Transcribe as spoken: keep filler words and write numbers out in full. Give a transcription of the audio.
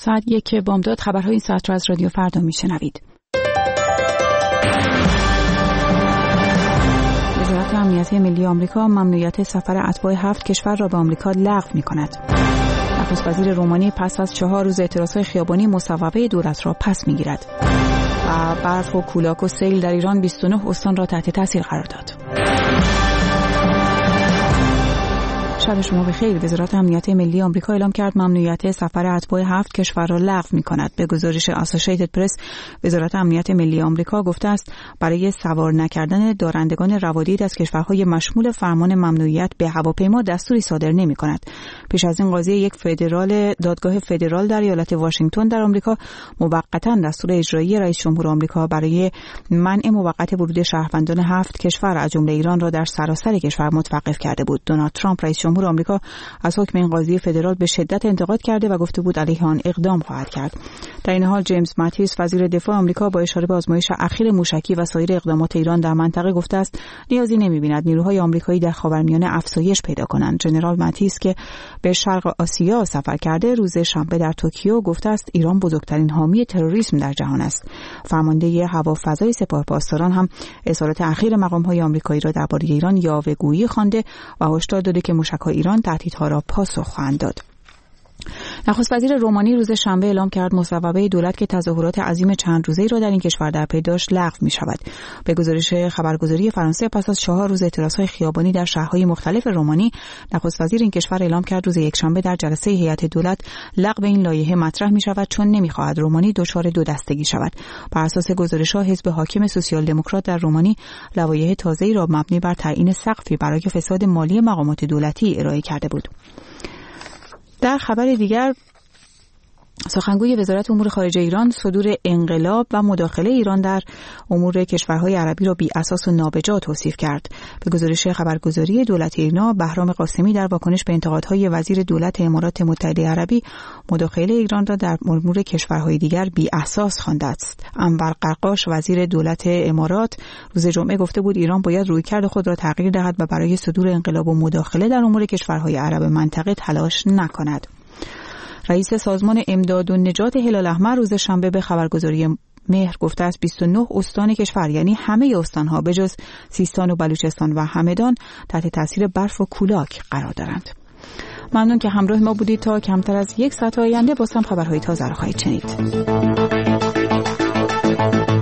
ساعت یک بامداد خبرهای این ساعت را از رادیو فردا میشنوید. وزارت امنیت ملی آمریکا ممنوعیت سفر اتباع هفت کشور را به آمریکا لغو می‌کند. نخست وزیر رومانی پس از چهار روز اعتراضهای خیابانی مصوبه دولت را پس می‌گیرد. و برف و کولاک و سیل در ایران بیست و نه استان را تحت تاثیر قرار داد. شب شما بخیر. وزارت امنیت ملی آمریکا اعلام کرد ممنوعیت سفر اتباع هفت کشور را لغو می‌کند. به گزارش اسوسییتد پرس، وزارت امنیت ملی آمریکا گفته است برای سوار نکردن دارندگان روادید از کشورهای مشمول فرمان ممنوعیت به هواپیما دستوری صادر نمی‌کند. پیش از این قاضی یک فدرال دادگاه فدرال در ایالت واشنگتن در آمریکا موقتا دستور اجرایی رئیس جمهور آمریکا برای منع موقت ورود شهروندان هفت کشور از جمله ایران را در سراسر کشور متوقف کرده بود. دونالد ترامپ رئیس جمهور آمریکا از حکم این قاضی فدرال به شدت انتقاد کرده و گفته بود علیه آن اقدام خواهد کرد. در این حال جیمز ماتیس وزیر دفاع آمریکا با اشاره به آزمایش اخیر موشکی و سایر اقدامات ایران در منطقه گفته است نیازی نمی‌بیند نیروهای آمریکایی در خاورمیانه افزایش پیدا کنند. ژنرال ماتیس که به شرق آسیا سفر کرده روز شنبه در توکیو گفته است ایران بزرگترین حامی تروریسم در جهان است. فرمانده هوافضای سپاهپاسداران هم اظهارات اخیر مقام‌های آمریکایی را درباره ایران یاوه‌گویی خوانده و هشدار داده که موشک‌های ایران تهدیدها را پاسخ خواهند داد. نخست وزیر رومانی روز شنبه اعلام کرد مصوبه دولت که تظاهرات عظیم چند روزه‌ای را در این کشور در پی داشت لغو می‌شود. به گزارش خبرگزاری فرانسه پس از چهار روز اعتراضهای خیابانی در شهرهای مختلف رومانی، نخست وزیر این کشور اعلام کرد روز یکشنبه در جلسه هیئت دولت لغو این لایحه مطرح می‌شود چون نمی‌خواهد رومانی دچار دو دستگی شود. بر اساس گزارش‌ها حزب حاکم سوسیال دموکرات در رومانی لایحه تازه‌ای را مبنی بر تعیین سقفی برای فساد مالی مقامات دولتی ارائه کرده بود. در خبر دیگر، سخنگوی وزارت امور خارجه ایران صدور انقلاب و مداخله ایران در امور کشورهای عربی را بی اساس و نابجا توصیف کرد. به گزارش خبرگزاری دولت ایران، بهرام قاسمی در واکنش به انتقادهای وزیر دولت امارات متحده عربی مداخله ایران را در امور کشورهای دیگر بی اساس خوانده است. انور قرقاش وزیر دولت امارات روز جمعه گفته بود ایران باید رویکرد خود را تغییر دهد و برای صدور انقلاب و مداخله در امور کشورهای عرب منطقه تلاش نکند. رئیس سازمان امداد و نجات هلال احمر روز شنبه به خبرگزاری مهر گفته است بیست و نه استان کشور یعنی همه استانها به جز سیستان و بلوچستان و همدان تحت تاثیر برف و کولاک قرار دارند. ممنون که همراه ما بودید. تا کمتر از یک ساعت آینده باز هم خبرهای تازه را خواهید شنید.